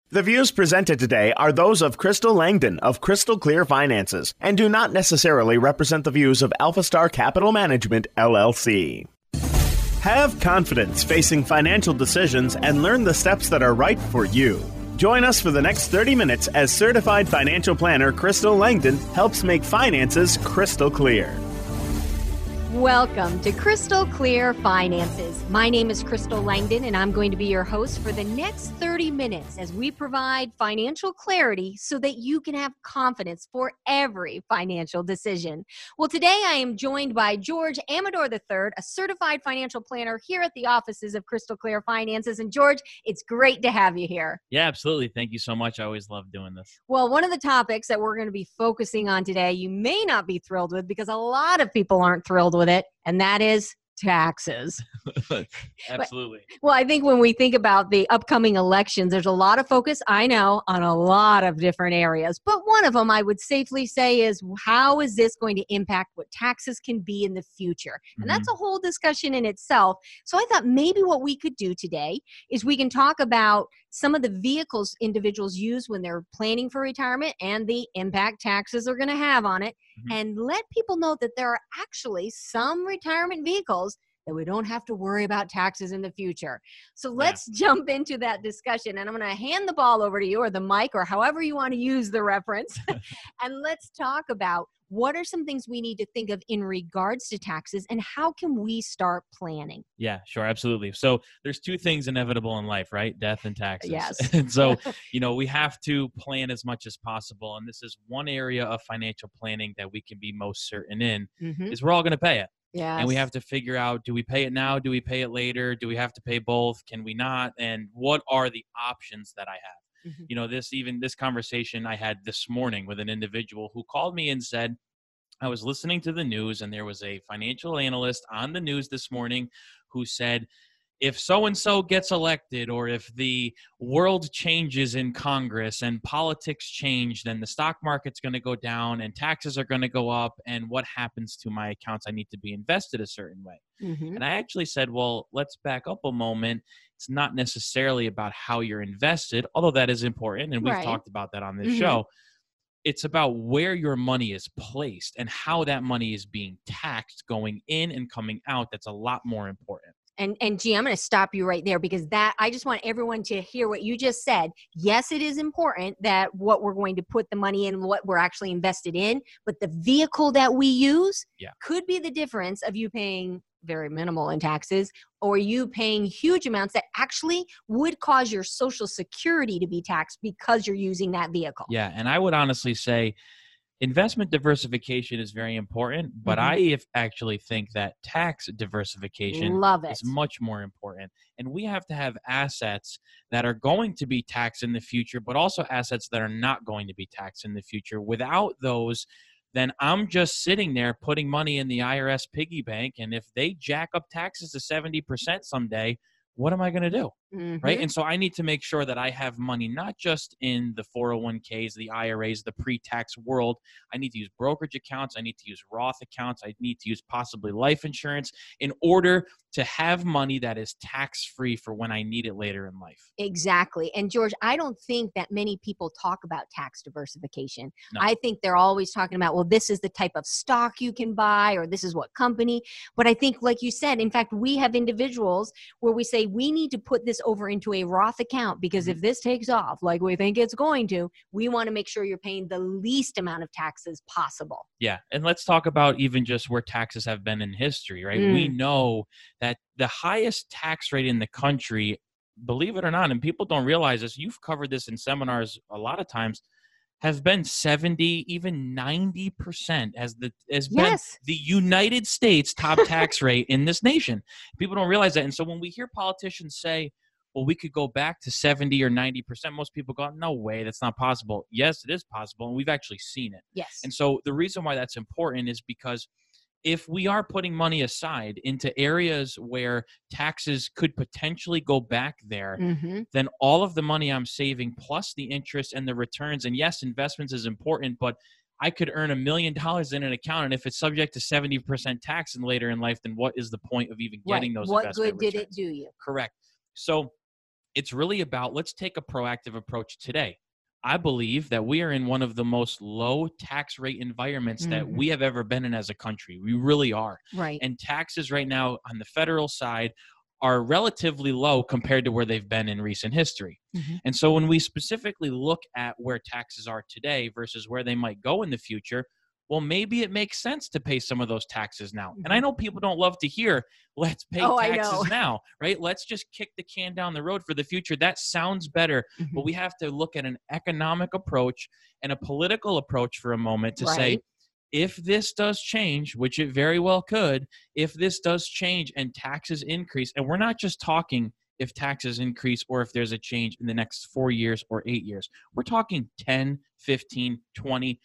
The views presented today are those of Crystal Langdon of Crystal Clear Finances and do not necessarily represent the views of AlphaStar Capital Management, LLC. Have confidence facing financial decisions and learn the steps that are right for you. Join us for the next 30 minutes as certified financial planner Crystal Langdon helps make finances crystal clear. Welcome to Crystal Clear Finances. My name is Crystal Langdon, and I'm going to be your host for the next 30 minutes as we provide financial clarity so that you can have confidence for every financial decision. Well, today I am joined by George Amador III, a certified financial planner here at the offices of Crystal Clear Finances. And George, it's great to have you here. Yeah, absolutely. Thank you so much. I always love doing this. Well, one of the topics that we're going to be focusing on today, you may not be thrilled with because a lot of people aren't thrilled with it, and that is taxes. Absolutely. Well, I think when we think about the upcoming elections, there's a lot of focus, I know, on a lot of different areas. But one of them I would safely say is, how is this going to impact what taxes can be in the future? And that's a whole discussion in itself. So I thought maybe what we could do today is we can talk about some of the vehicles individuals use when they're planning for retirement and the impact taxes are going to have on it, and let people know that there are actually some retirement vehicles that we don't have to worry about taxes in the future. So let's jump into that discussion, and I'm going to hand the ball over to you, or the mic, or however you want to use the reference, and let's talk about what are some things we need to think of in regards to taxes, and how can we start planning? Yeah, sure. Absolutely. So there's two things inevitable in life, right? Death and taxes. Yes. And so, we have to plan as much as possible. And this is one area of financial planning that we can be most certain in is we're all going to pay it. Yes. And we have to figure out, do we pay it now? Do we pay it later? Do we have to pay both? Can we not? And what are the options that I have? This conversation I had this morning with an individual who called me and said, I was listening to the news and there was a financial analyst on the news this morning who said, if so-and-so gets elected, or if the world changes in Congress and politics change, then the stock market's going to go down and taxes are going to go up. And what happens to my accounts? I need to be invested a certain way. And I actually said, well, let's back up a moment. It's not necessarily about how you're invested, although that is important. And we've talked about that on this show. It's about where your money is placed and how that money is being taxed going in and coming out. That's a lot more important. And G, I'm going to stop you right there, because I just want everyone to hear what you just said. Yes, it is important that what we're going to put the money in, what we're actually invested in, but the vehicle that we use could be the difference of you paying very minimal in taxes or you paying huge amounts that actually would cause your Social Security to be taxed because you're using that vehicle. Yeah, and I would honestly say investment diversification is very important, but I actually think that tax diversification is much more important. And we have to have assets that are going to be taxed in the future, but also assets that are not going to be taxed in the future. Without those, then I'm just sitting there putting money in the IRS piggy bank. And if they jack up taxes to 70% someday, what am I going to do? Right. And so I need to make sure that I have money, not just in the 401ks, the IRAs, the pre-tax world. I need to use brokerage accounts. I need to use Roth accounts. I need to use possibly life insurance in order to have money that is tax-free for when I need it later in life. Exactly. And George, I don't think that many people talk about tax diversification. No. I think they're always talking about, well, this is the type of stock you can buy, or this is what company. But I think, like you said, in fact, we have individuals where we say we need to put this over into a Roth account, because if this takes off like we think it's going to, we want to make sure you're paying the least amount of taxes possible. Yeah. And let's talk about even just where taxes have been in history, right? We know that the highest tax rate in the country, believe it or not, and people don't realize this, you've covered this in seminars a lot of times, have been 70, even 90% has been the United States top tax rate in this nation. People don't realize that. And so when we hear politicians say, well, we could go back to 70 or 90%, most people go, no way, that's not possible. Yes, it is possible, and we've actually seen it. Yes. And so the reason why that's important is because if we are putting money aside into areas where taxes could potentially go back there, then all of the money I'm saving plus the interest and the returns, and yes, investments is important, but I could earn $1 million in an account, and if it's subject to 70% tax and later in life, then what is the point of even getting those investment returns? What good did it do you? Correct. So it's really about, let's take a proactive approach today. I believe that we are in one of the most low tax rate environments that we have ever been in as a country. We really are. Right. And taxes right now on the federal side are relatively low compared to where they've been in recent history. And so when we specifically look at where taxes are today versus where they might go in the future, well, maybe it makes sense to pay some of those taxes now. And I know people don't love to hear, let's pay taxes now, right? Let's just kick the can down the road for the future. That sounds better, but we have to look at an economic approach and a political approach for a moment to say, if this does change, which it very well could, if this does change and taxes increase, and we're not just talking if taxes increase or if there's a change in the next 4 years or 8 years. We're talking 10, 15, 20,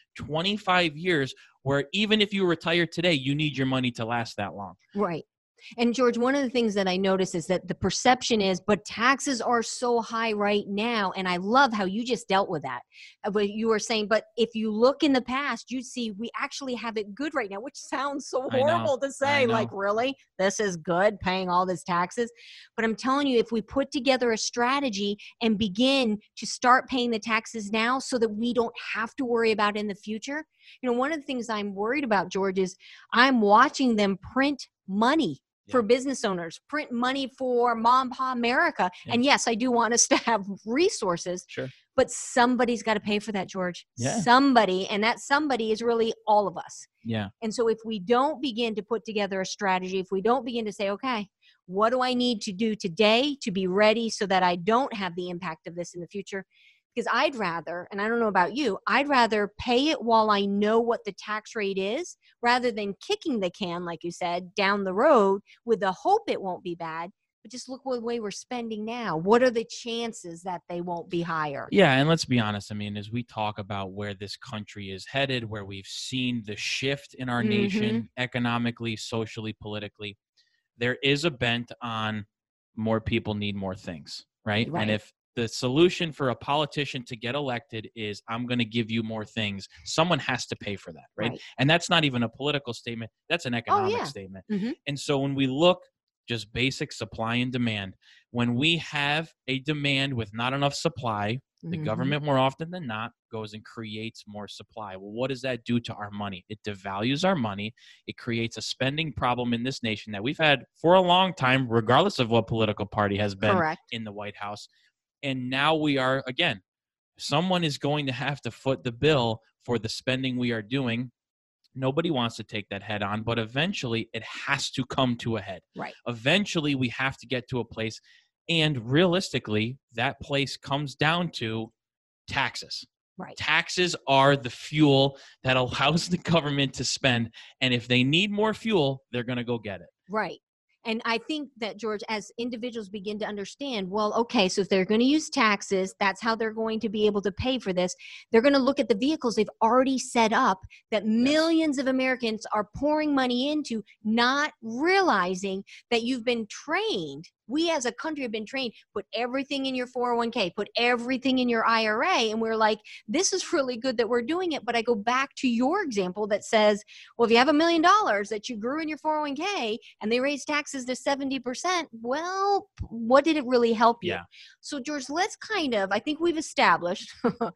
25 years where even if you retire today, you need your money to last that long. Right. And George, one of the things that I notice is that the perception is, but taxes are so high right now. And I love how you just dealt with that. But you were saying, but if you look in the past, you see we actually have it good right now, which sounds so horrible to say, like, really, this is good, paying all this taxes. But I'm telling you, if we put together a strategy and begin to start paying the taxes now so that we don't have to worry about it in the future. You know, one of the things I'm worried about, George, is I'm watching them print money for business owners, print money for Mom, Pa America. And yes, I do want us to have resources, but somebody's got to pay for that, George. Somebody, and that somebody is really all of us. And so if we don't begin to put together a strategy, if we don't begin to say, okay, what do I need to do today to be ready so that I don't have the impact of this in the future? Because I'd rather, and I don't know about you, I'd rather pay it while I know what the tax rate is rather than kicking the can, like you said, down the road with the hope it won't be bad. But just look what the way we're spending now. What are the chances that they won't be higher? Yeah, and let's be honest. I mean, as we talk about where this country is headed, where we've seen the shift in our nation economically, socially, politically, there is a bent on more people need more things, right? And if the solution for a politician to get elected is I'm going to give you more things, someone has to pay for that, right? And that's not even a political statement. That's an economic statement. And so when we look just basic supply and demand, when we have a demand with not enough supply, the government more often than not goes and creates more supply. Well, what does that do to our money? It devalues our money. It creates a spending problem in this nation that we've had for a long time, regardless of what political party has been in the White House. And now we are, again, someone is going to have to foot the bill for the spending we are doing. Nobody wants to take that head on, but eventually it has to come to a head. Eventually we have to get to a place, and realistically, that place comes down to taxes. Taxes are the fuel that allows the government to spend, and if they need more fuel, they're going to go get it. And I think that, George, as individuals begin to understand, well, okay, so if they're going to use taxes, that's how they're going to be able to pay for this. They're going to look at the vehicles they've already set up that millions of Americans are pouring money into, not realizing that you've been trained. We as a country have been trained, put everything in your 401k, put everything in your IRA. And we're like, this is really good that we're doing it. But I go back to your example that says, well, if you have $1 million that you grew in your 401k and they raised taxes to 70%, well, what did it really help you? So George, let's I think we've established,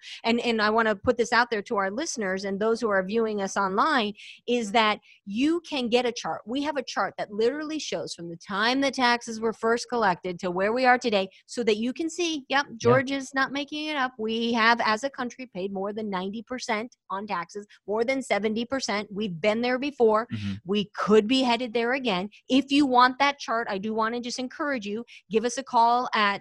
and I want to put this out there to our listeners and those who are viewing us online, is that you can get a chart. We have a chart that literally shows from the time the taxes were first collected to where we are today, so that you can see, George is not making it up. We have, as a country, paid more than 90% on taxes, more than 70%. We've been there before. We could be headed there again. If you want that chart, I do want to just encourage you, give us a call at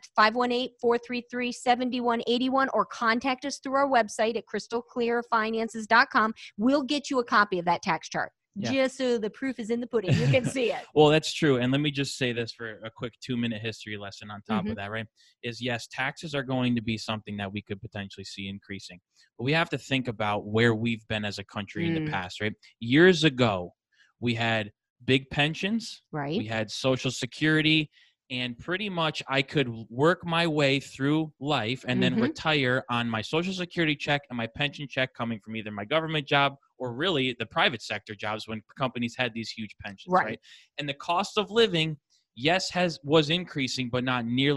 518-433-7181 or contact us through our website at crystalclearfinances.com. We'll get you a copy of that tax chart. Just so the proof is in the pudding. You can see it. Well, that's true. And let me just say this for a quick 2-minute history lesson on top of that, right? Is yes, taxes are going to be something that we could potentially see increasing. But we have to think about where we've been as a country in the past, right? Years ago, we had big pensions. We had Social Security. And pretty much I could work my way through life and then retire on my Social Security check and my pension check coming from either my government job or really the private sector jobs when companies had these huge pensions, right? And the cost of living, yes, was increasing, but not nearly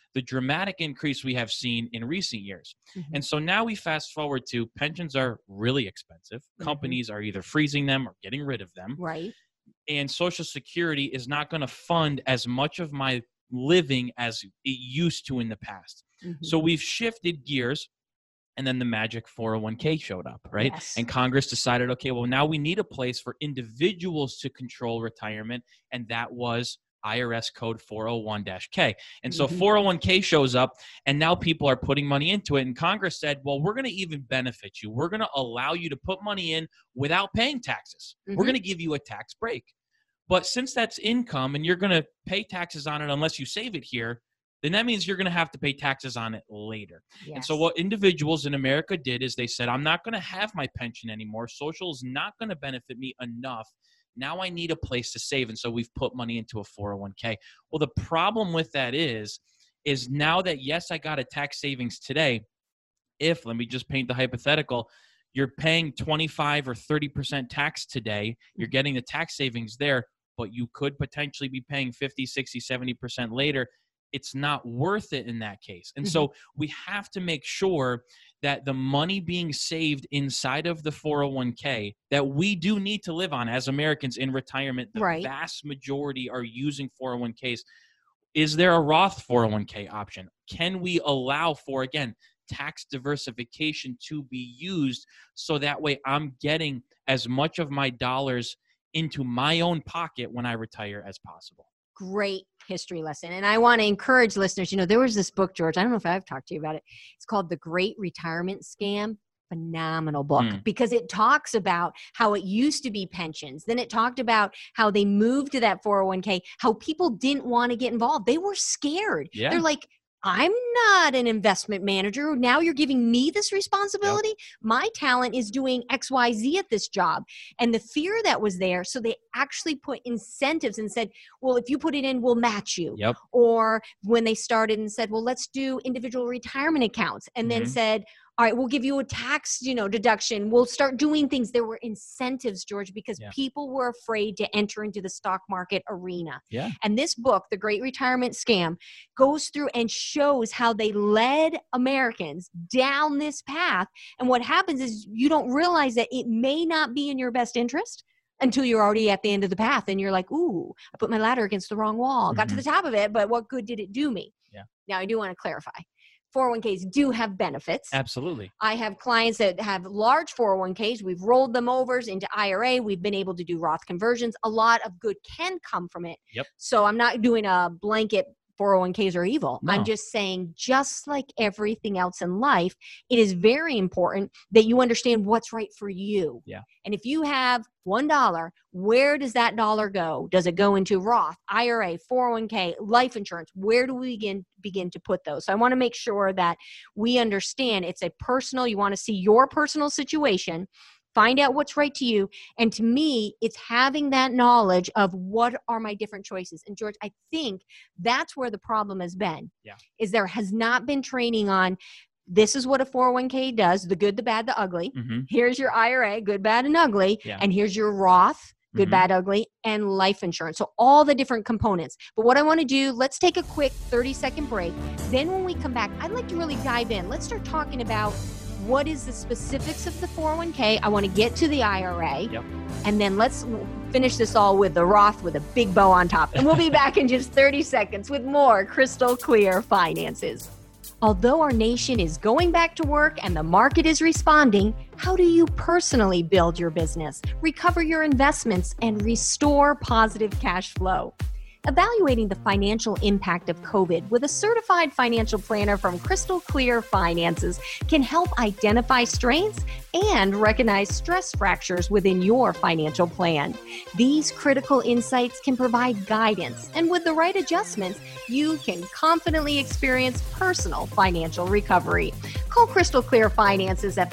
the dramatic increase we have seen in recent years. Mm-hmm. And so now we fast forward to pensions are really expensive. Mm-hmm. Companies are either freezing them or getting rid of them. Right. And Social Security is not going to fund as much of my living as it used to in the past. Mm-hmm. So we've shifted gears. And then the magic 401k showed up, right? Yes. And Congress decided, okay, well, now we need a place for individuals to control retirement. And that was IRS code 401-K. And so 401k shows up, and now people are putting money into it. And Congress said, well, we're going to even benefit you. We're going to allow you to put money in without paying taxes. We're going to give you a tax break. But since that's income and you're going to pay taxes on it unless you save it here, then that means you're going to have to pay taxes on it later. Yes. And so what individuals in America did is they said, I'm not going to have my pension anymore. Social is not going to benefit me enough. Now I need a place to save. And so we've put money into a 401k. Well, the problem with that is now that, yes, I got a tax savings today, if, let me just paint the hypothetical, you're paying 25 or 30% tax today, you're getting the tax savings there, but you could potentially be paying 50, 60, 70% later. It's not worth it in that case. And so we have to make sure that the money being saved inside of the 401k that we do need to live on as Americans in retirement, the vast majority are using 401ks. Is there a Roth 401k option? Can we allow for, again, tax diversification to be used so that way I'm getting as much of my dollars into my own pocket when I retire as possible? Great history lesson. And I want to encourage listeners, there was this book, George, I don't know if I've talked to you about it. It's called The Great Retirement Scam. Phenomenal book because it talks about how it used to be pensions. Then it talked about how they moved to that 401k, how people didn't want to get involved. They were scared. Yeah. They're like, I'm not an investment manager. Now you're giving me this responsibility. Yep. My talent is doing XYZ at this job. And the fear that was there, so they actually put incentives and said, well, if you put it in, we'll match you. Yep. Or when they started and said, well, let's do individual retirement accounts. And then said, all right, we'll give you a tax, deduction. We'll start doing things. There were incentives, George, because people were afraid to enter into the stock market arena. Yeah. And this book, The Great Retirement Scam, goes through and shows how they led Americans down this path. And what happens is you don't realize that it may not be in your best interest until you're already at the end of the path. And you're like, ooh, I put my ladder against the wrong wall. Got to the top of it, but what good did it do me? Yeah. Now, I do want to clarify. 401ks do have benefits. Absolutely. I have clients that have large 401ks. We've rolled them over into IRA. We've been able to do Roth conversions. A lot of good can come from it. Yep. So I'm not doing a blanket 401ks are evil. No. I'm just saying, just like everything else in life, it is very important that you understand what's right for you. Yeah. And if you have $1, where does that dollar go? Does it go into Roth, IRA, 401k, life insurance? Where do we begin to put those? So I want to make sure that we understand it's a personal, you want to see your personal situation, find out what's right to you. And to me, it's having that knowledge of what are my different choices. And George, I think that's where the problem has been, is there has not been training on this is what a 401k does, the good, the bad, the ugly. Here's your IRA, good, bad, and ugly. And here's your Roth, good, bad, ugly, and life insurance. So all the different components. But what I want to do, let's take a quick 30-second break. Then when we come back, I'd like to really dive in. Let's start talking about what is the specifics of the 401k. I want to get to the IRA. Yep. And then let's finish this all with the Roth with a big bow on top. And we'll be back in just 30 seconds with more Crystal Clear Finances. Although our nation is going back to work and the market is responding, how do you personally build your business, recover your investments, and restore positive cash flow? Evaluating the financial impact of COVID with a certified financial planner from Crystal Clear Finances can help identify strengths and recognize stress fractures within your financial plan. These critical insights can provide guidance, and with the right adjustments, you can confidently experience personal financial recovery. Call Crystal Clear Finances at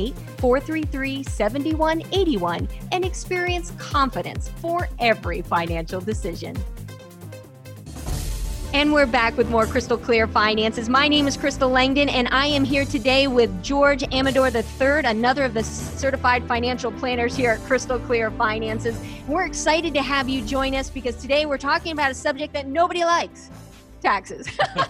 518-433-7181 and experience confidence for every financial decision. And we're back with more Crystal Clear Finances. My name is Crystal Langdon, and I am here today with George Amador III, another of the certified financial planners here at Crystal Clear Finances. We're excited to have you join us because today we're talking about a subject that nobody likes. taxes.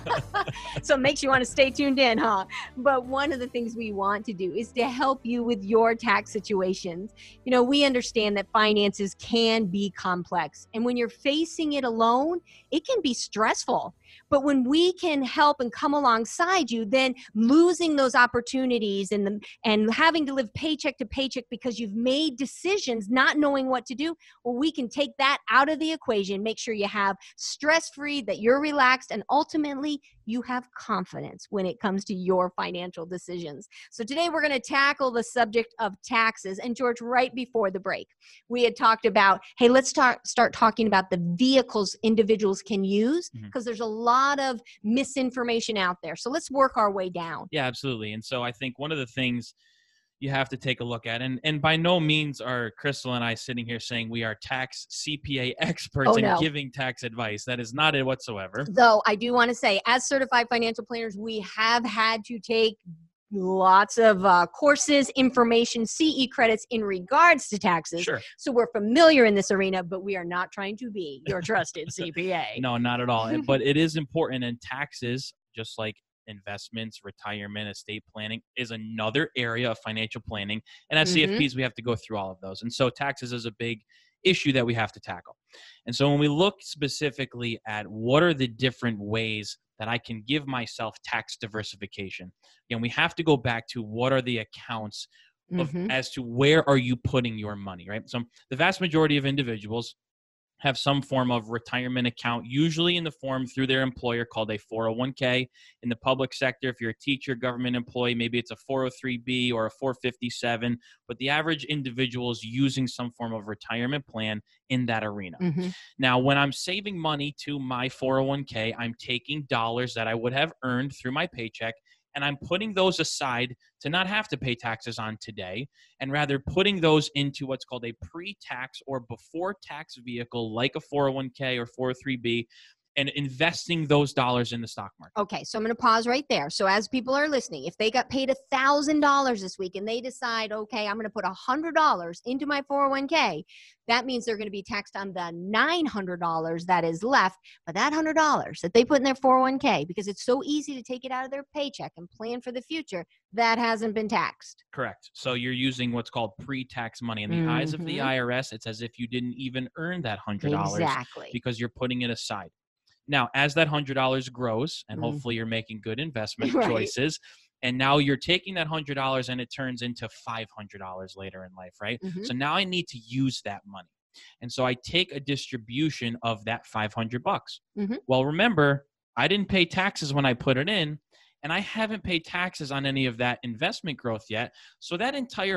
So it makes you want to stay tuned in, huh? But one of the things we want to do is to help you with your tax situations. You know, we understand that finances can be complex. And when you're facing it alone, it can be stressful. But when we can help and come alongside you, then losing those opportunities and having to live paycheck to paycheck because you've made decisions not knowing what to do, well, we can take that out of the equation, make sure you have stress-free, that you're relaxed, and ultimately you have confidence when it comes to your financial decisions. So today we're going to tackle the subject of taxes. And George, right before the break, we had talked about, hey, let's start talking about the vehicles individuals can use, because there's a lot of misinformation out there. So let's work our way down. Yeah, absolutely. And so I think one of the things you have to take a look at, and by no means are Crystal and I sitting here saying we are tax CPA experts giving tax advice. That is not it whatsoever. Though I do want to say, as certified financial planners, we have had to take lots of courses, information, CE credits in regards to taxes. Sure. So we're familiar in this arena, but we are not trying to be your trusted CPA. No, not at all. But it is important, and taxes, just like investments, retirement, estate planning, is another area of financial planning. And as CFPs, we have to go through all of those. And so taxes is a big issue that we have to tackle. And so when we look specifically at what are the different ways that I can give myself tax diversification, again, we have to go back to what are the accounts of, as to where are you putting your money, right? So the vast majority of individuals have some form of retirement account, usually in the form through their employer called a 401k. In the public sector, if you're a teacher, government employee, maybe it's a 403b or a 457, but the average individual is using some form of retirement plan in that arena. Now, when I'm saving money to my 401k, I'm taking dollars that I would have earned through my paycheck, and I'm putting those aside to not have to pay taxes on today, and rather putting those into what's called a pre-tax or before-tax vehicle like a 401k or 403b, and investing those dollars in the stock market. Okay, so I'm going to pause right there. So as people are listening, if they got paid $1,000 this week and they decide, okay, I'm going to put $100 into my 401k, that means they're going to be taxed on the $900 that is left. But that $100 that they put in their 401k, because it's so easy to take it out of their paycheck and plan for the future, that hasn't been taxed. Correct. So you're using what's called pre-tax money. In the eyes of the IRS, it's as if you didn't even earn that $100 because you're putting it aside. Now, as that $100 grows, and hopefully you're making good investment choices, and now you're taking that $100 and it turns into $500 later in life, right? So now I need to use that money. And so I take a distribution of that $500. Well, remember, I didn't pay taxes when I put it in, and I haven't paid taxes on any of that investment growth yet. So that entire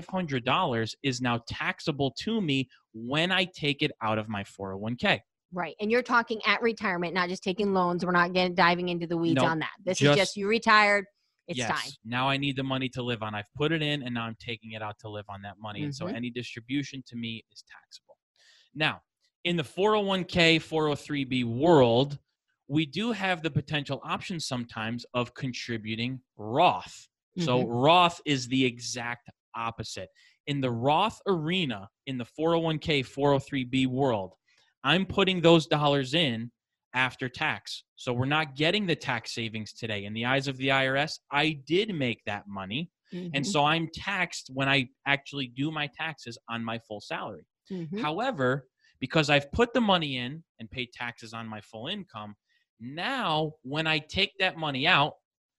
$500 is now taxable to me when I take it out of my 401k. Right. And you're talking at retirement, not just taking loans. We're not diving into the weeds on that. This is just you retired. It's time. Now I need the money to live on. I've put it in, and now I'm taking it out to live on that money. And so any distribution to me is taxable. Now, in the 401k, 403b world, we do have the potential option sometimes of contributing Roth. So Roth is the exact opposite. In the Roth arena, in the 401k, 403b world, I'm putting those dollars in after tax. So we're not getting the tax savings today. In the eyes of the IRS, I did make that money. And so I'm taxed when I actually do my taxes on my full salary. However, because I've put the money in and paid taxes on my full income, now when I take that money out,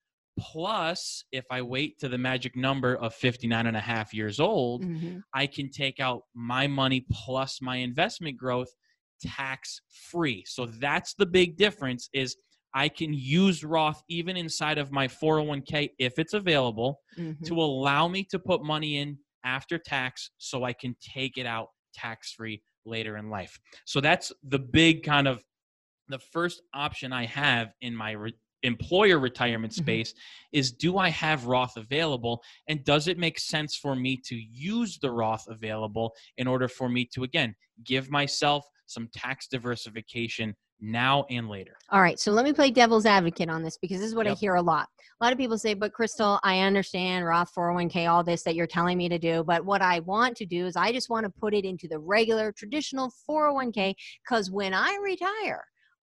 plus if I wait to the magic number of 59 and a half years old, I can take out my money plus my investment growth tax free. So that's the big difference, is I can use Roth even inside of my 401k if it's available to allow me to put money in after tax so I can take it out tax free later in life. So that's the big kind of the first option I have in my employer retirement space is, do I have Roth available, and does it make sense for me to use the Roth available in order for me to, again, give myself some tax diversification now and later. All right. So let me play devil's advocate on this, because this is what I hear a lot. A lot of people say, but Crystal, I understand Roth 401k, all this that you're telling me to do. But what I want to do is I just want to put it into the regular traditional 401k, because when I retire,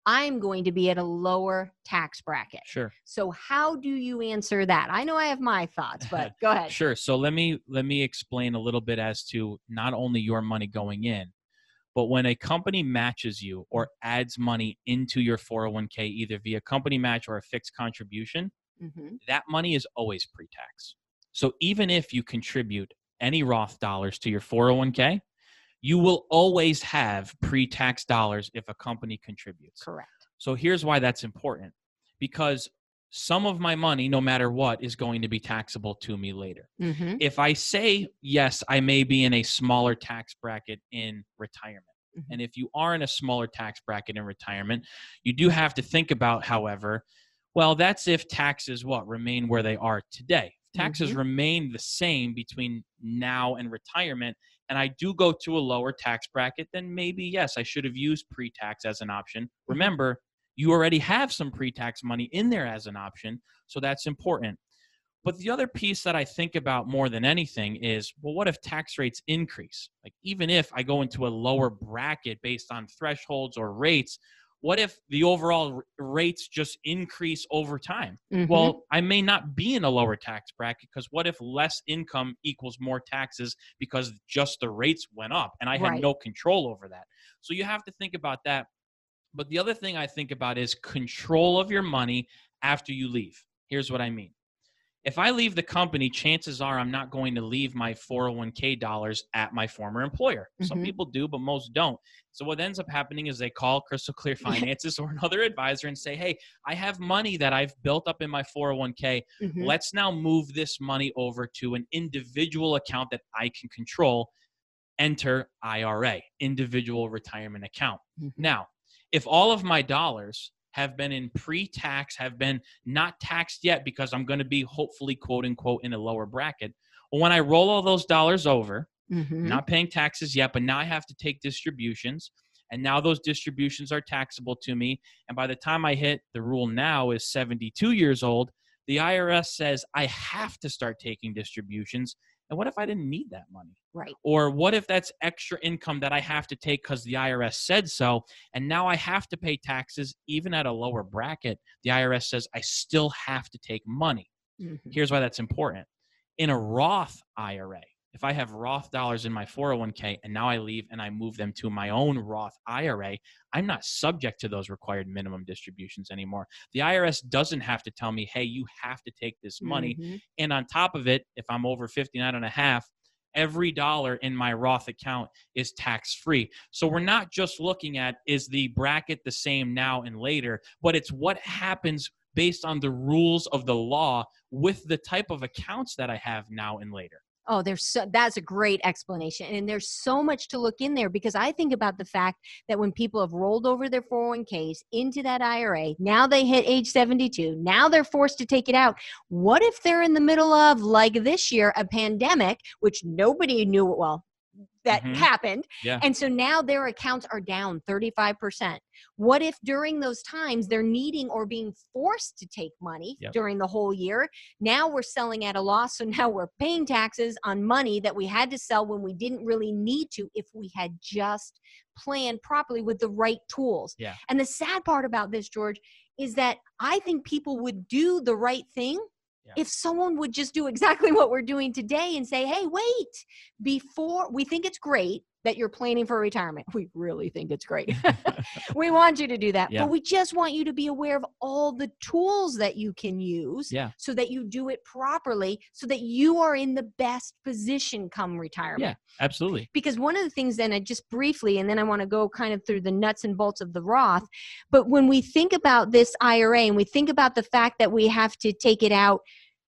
I'm going to be at a lower tax bracket. Sure. So how do you answer that? I know I have my thoughts, but go ahead. Sure. So let me explain a little bit as to not only your money going in, but when a company matches you or adds money into your 401k, either via company match or a fixed contribution, that money is always pre-tax. So even if you contribute any Roth dollars to your 401k, you will always have pre-tax dollars if a company contributes. Correct. So here's why that's important. Because some of my money, no matter what, is going to be taxable to me later. If I say, yes, I may be in a smaller tax bracket in retirement. And if you are in a smaller tax bracket in retirement, you do have to think about, however, well, that's if taxes remain where they are today. If taxes remain the same between now and retirement, and I do go to a lower tax bracket, then maybe, yes, I should have used pre-tax as an option. Remember, you already have some pre-tax money in there as an option, so that's important. But the other piece that I think about more than anything is, well, what if tax rates increase? Like, even if I go into a lower bracket based on thresholds or rates, what if the overall rates just increase over time? Well, I may not be in a lower tax bracket, because what if less income equals more taxes because just the rates went up and I had no control over that? So you have to think about that. But the other thing I think about is control of your money after you leave. Here's what I mean. If I leave the company, chances are I'm not going to leave my 401k dollars at my former employer. Some people do, but most don't. So what ends up happening is they call Crystal Clear Finances or another advisor and say, hey, I have money that I've built up in my 401k. Let's now move this money over to an individual account that I can control. Enter IRA, individual retirement account. Now, if all of my dollars have been in pre-tax, have been not taxed yet because I'm going to be hopefully, quote unquote, in a lower bracket. Well, when I roll all those dollars over, not paying taxes yet, but now I have to take distributions. And now those distributions are taxable to me. And by the time I hit, the rule now is 72 years old, the IRS says I have to start taking distributions. And what if I didn't need that money? Right. Or what if that's extra income that I have to take because the IRS said so, and now I have to pay taxes even at a lower bracket? The IRS says I still have to take money. Here's why that's important. In a Roth IRA, if I have Roth dollars in my 401k and now I leave and I move them to my own Roth IRA, I'm not subject to those required minimum distributions anymore. The IRS doesn't have to tell me, hey, you have to take this money. And on top of it, if I'm over 59 and a half, every dollar in my Roth account is tax-free. So we're not just looking at, is the bracket the same now and later, but it's what happens based on the rules of the law with the type of accounts that I have now and later. Oh, that's a great explanation. And there's so much to look in there, because I think about the fact that when people have rolled over their 401ks into that IRA, now they hit age 72, now they're forced to take it out. What if they're in the middle of, like this year, a pandemic, which nobody knew, well, that happened. Yeah. And so now their accounts are down 35%. What if during those times they're needing or being forced to take money during the whole year? Now we're selling at a loss. So now we're paying taxes on money that we had to sell when we didn't really need to, if we had just planned properly with the right tools. Yeah. And the sad part about this, George, is that I think people would do the right thing if someone would just do exactly what we're doing today and say, hey, wait, before we think it's great that you're planning for retirement. We really think it's great. We want you to do that, but we just want you to be aware of all the tools that you can use so that you do it properly, so that you are in the best position come retirement. Yeah, absolutely. Because one of the things, then I just briefly, and then I want to go kind of through the nuts and bolts of the Roth, but when we think about this IRA and we think about the fact that we have to take it out,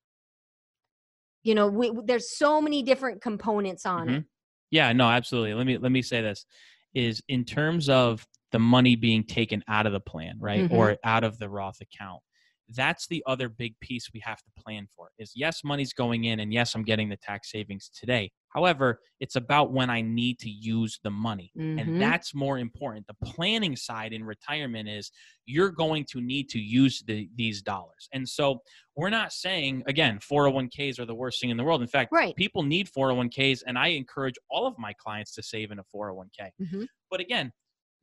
you know, there's so many different components on it. Yeah, no, absolutely. Let me say this is in terms of the money being taken out of the plan, right? Or out of the Roth account. That's the other big piece we have to plan for is, yes, money's going in and yes, I'm getting the tax savings today. However, it's about when I need to use the money. And that's more important. The planning side in retirement is you're going to need to use these dollars. And so we're not saying, again, 401ks are the worst thing in the world. In fact, people need 401ks, and I encourage all of my clients to save in a 401k. But again,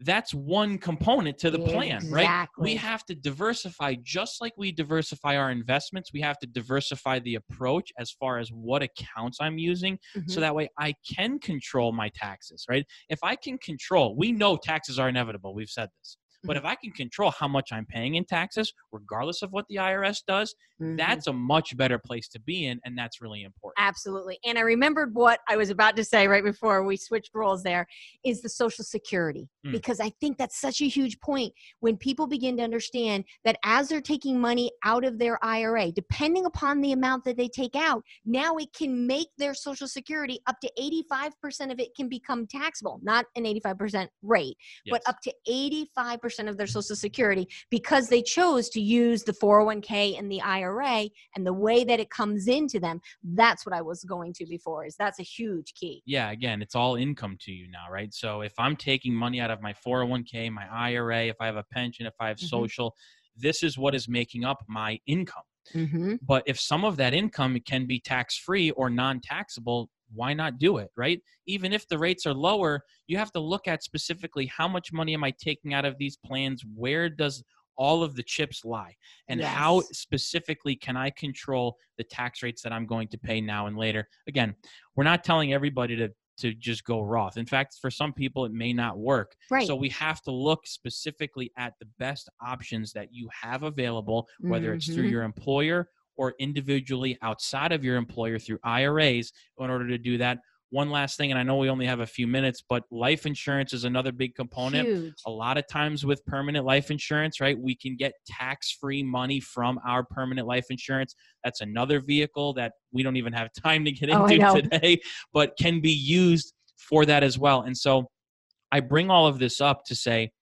that's one component to the plan, right? Exactly. We have to diversify just like we diversify our investments. We have to diversify the approach as far as what accounts I'm using, so that way I can control my taxes, right? If I can control, we know taxes are inevitable. We've said this. But if I can control how much I'm paying in taxes, regardless of what the IRS does, that's a much better place to be in, and that's really important. Absolutely. And I remembered what I was about to say right before we switched roles there, is the Social Security, because I think that's such a huge point when people begin to understand that as they're taking money out of their IRA, depending upon the amount that they take out, now it can make their Social Security up to 85% of it can become taxable, not an 85% rate, but up to 85% of their Social Security, because they chose to use the 401k and the IRA, and the way that it comes into them. That's what I was going to before, is that's a huge key. Yeah, again, it's all income to you now, right? So if I'm taking money out of my 401k, my IRA, if I have a pension, if I have social, this is what is making up my income. But if some of that income can be tax-free or non-taxable, why not do it, right? Even if the rates are lower, you have to look at specifically how much money am I taking out of these plans? Where does all of the chips lie? And how specifically can I control the tax rates that I'm going to pay now and later? Again, we're not telling everybody to just go Roth. In fact, for some people, it may not work. Right. So we have to look specifically at the best options that you have available, whether it's through your employer or individually outside of your employer through IRAs, in order to do that. One last thing, and I know we only have a few minutes, but life insurance is another big component. Huge. A lot of times with permanent life insurance, right, we can get tax-free money from our permanent life insurance. That's another vehicle that we don't even have time to get into today, but can be used for that as well. And so I bring all of this up to say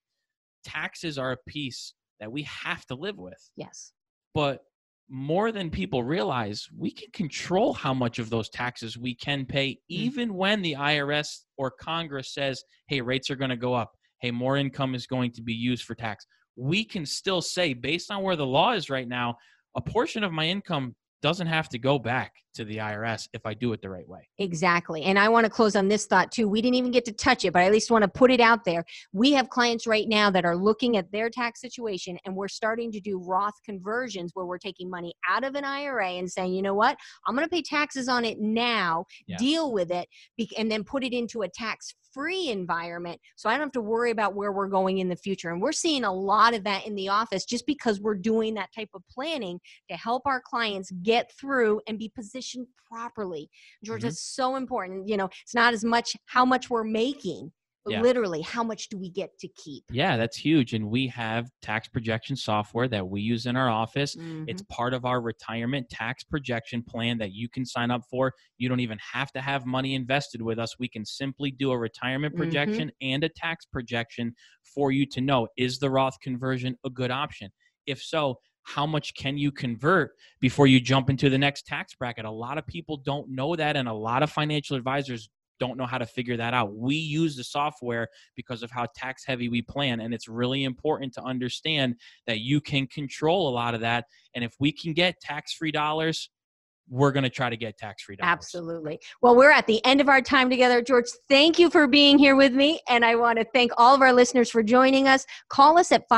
taxes are a piece that we have to live with. Yes. But more than people realize, we can control how much of those taxes we can pay, even when the IRS or Congress says, hey, rates are going to go up. Hey, more income is going to be used for tax. We can still say, based on where the law is right now, a portion of my income doesn't have to go back to the IRS if I do it the right way. Exactly. And I want to close on this thought too. We didn't even get to touch it, but I at least want to put it out there. We have clients right now that are looking at their tax situation, and we're starting to do Roth conversions where we're taking money out of an IRA and saying, you know what, I'm going to pay taxes on it now, deal with it, and then put it into a tax-free environment so I don't have to worry about where we're going in the future. And we're seeing a lot of that in the office just because we're doing that type of planning to help our clients get through and be positioned properly. George, that's so important. You know, it's not as much how much we're making, but literally how much do we get to keep? Yeah, that's huge. And we have tax projection software that we use in our office. It's part of our retirement tax projection plan that you can sign up for. You don't even have to have money invested with us. We can simply do a retirement projection and a tax projection for you to know, is the Roth conversion a good option? If so, how much can you convert before you jump into the next tax bracket? A lot of people don't know that, and a lot of financial advisors don't know how to figure that out. We use the software because of how tax heavy we plan, and it's really important to understand that you can control a lot of that. And if we can get tax-free dollars, we're going to try to get tax-free dollars. Absolutely. Well, we're at the end of our time together. George, thank you for being here with me. And I want to thank all of our listeners for joining us. Call us at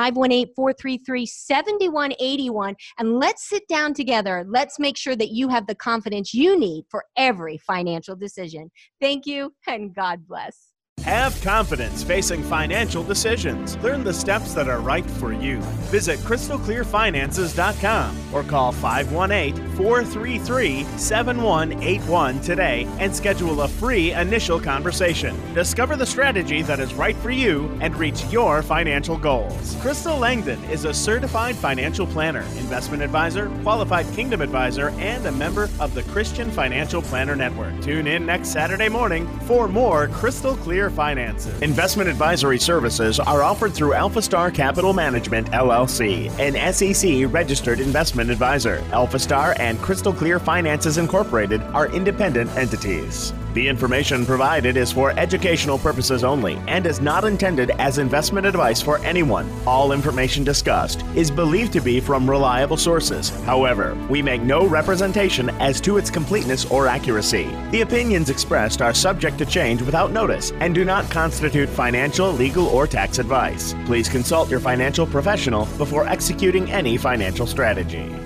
518-433-7181 and let's sit down together. Let's make sure that you have the confidence you need for every financial decision. Thank you and God bless. Have confidence facing financial decisions. Learn the steps that are right for you. Visit crystalclearfinances.com or call 518-433-7181 today and schedule a free initial conversation. Discover the strategy that is right for you and reach your financial goals. Crystal Langdon is a certified financial planner, investment advisor, qualified Kingdom advisor, and a member of the Christian Financial Planner Network. Tune in next Saturday morning for more Crystal Clear Finances. Investment advisory services are offered through AlphaStar Capital Management, LLC, an SEC-registered investment advisor. AlphaStar and Crystal Clear Finances Incorporated are independent entities. The information provided is for educational purposes only and is not intended as investment advice for anyone. All information discussed is believed to be from reliable sources. However, we make no representation as to its completeness or accuracy. The opinions expressed are subject to change without notice and and do not constitute financial, legal, or tax advice. Please consult your financial professional before executing any financial strategy.